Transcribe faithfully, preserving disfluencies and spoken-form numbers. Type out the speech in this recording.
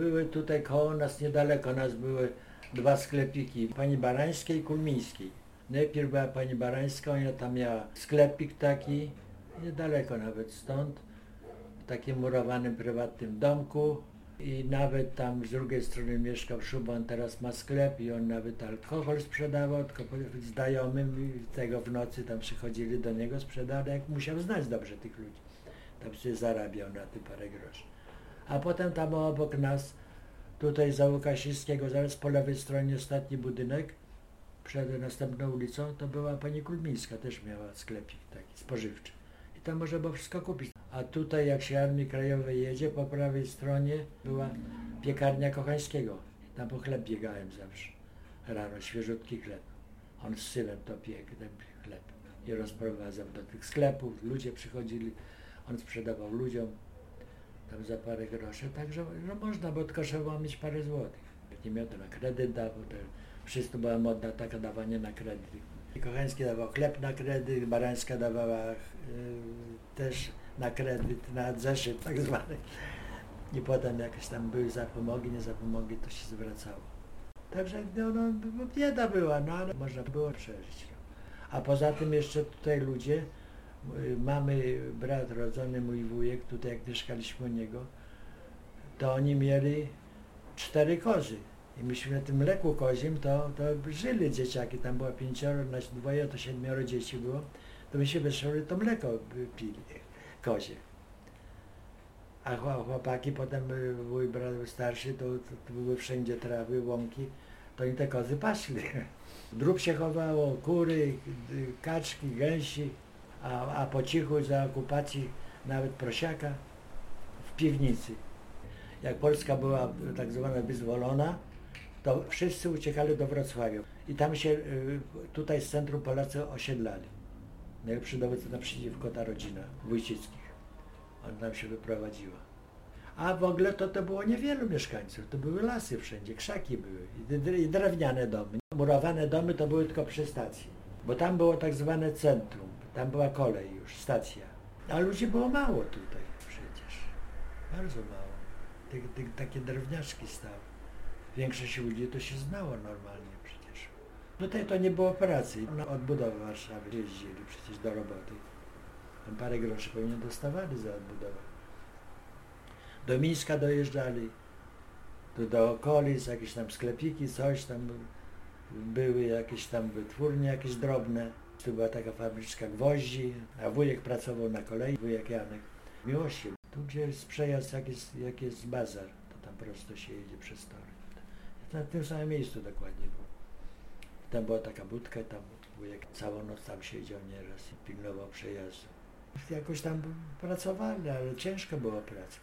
były tutaj koło nas, niedaleko nas były dwa sklepiki, pani Barańskiej i Kulmińskiej. Najpierw była pani Barańska, ona tam miała sklepik taki, niedaleko nawet stąd, w takim murowanym, prywatnym domku. I nawet tam z drugiej strony mieszkał Szubon, teraz ma sklep i on nawet alkohol sprzedawał, tylko znajomym tego w nocy tam przychodzili do niego, sprzedał, jak musiał znać dobrze tych ludzi. Tam się zarabiał na tym parę groszy. A potem tam obok nas, tutaj za Łukasińskiego, zaraz po lewej stronie ostatni budynek, przed następną ulicą, to była pani Kulmińska, też miała sklepik taki spożywczy. I tam można było wszystko kupić. A tutaj jak się Armii Krajowej jedzie, po prawej stronie była piekarnia Kochańskiego. Tam po chleb biegałem zawsze. Rano, świeżutki chleb. On z synem to piekł, ten chleb. I rozprowadzał do tych sklepów. Ludzie przychodzili, on sprzedawał ludziom tam za parę groszy. Także no można, bo tylko trzeba mieć parę złotych. Jak nie miał, to na kredyt dawał. To wszystko była modna taka dawanie na kredyt. Kochański dawał chleb na kredyt, Barańska dawała yy, też na kredyt, na zeszyt tak zwany. I potem jakieś tam były zapomogi, nie zapomogi, to się zwracało. Także no, no, bieda była, no ale można było przeżyć. A poza tym jeszcze tutaj ludzie, mamy brat rodzony, mój wujek, tutaj jak mieszkaliśmy u niego, to oni mieli cztery kozy. I myśmy na tym mleku kozim, to, to żyli dzieciaki, tam było pięcioro, na dwoje, to siedmioro dzieci było, to my się wyszły, to mleko pili, kozie. A chłopaki potem, mój brat starszy, to, to, to były wszędzie trawy, łąki, to i te kozy pasli. Drób się chowało, kury, kaczki, gęsi, a, a po cichu za okupacji nawet prosiaka w piwnicy. Jak Polska była tak zwana wyzwolona, to wszyscy uciekali do Wrocławia. I tam się, tutaj z centrum Polacy osiedlali. Najlepszy dowód to naprzeciwko ta rodzina Wójcickich. On tam się wyprowadziła. A w ogóle to, to było niewielu mieszkańców. To były lasy wszędzie, krzaki były i drewniane domy. Murowane domy to były tylko przy stacji. Bo tam było tak zwane centrum. Tam była kolej już, stacja. A ludzi było mało tutaj przecież. Bardzo mało. Ty, ty, takie drewniaczki stały. Większość ludzi to się znało normalnie przecież. Tutaj to nie było pracy. Na odbudowę Warszawy jeździli przecież do roboty. Tam parę groszy pewnie dostawali za odbudowę. Do Mińska dojeżdżali, tu do okolic, jakieś tam sklepiki, coś tam były, jakieś tam wytwórnie jakieś drobne. Tu była taka fabryczka gwoździ, a wujek pracował na kolei, wujek Janek. W Miłości, tu gdzie jest przejazd, jak jest, jak jest bazar, to tam prosto się jedzie przez tory. Na tym samym miejscu dokładnie było. Tam była taka budka, tam wujek całą noc tam siedział nieraz i pilnował przejazdu. Jakoś tam pracowali, ale ciężko było praca.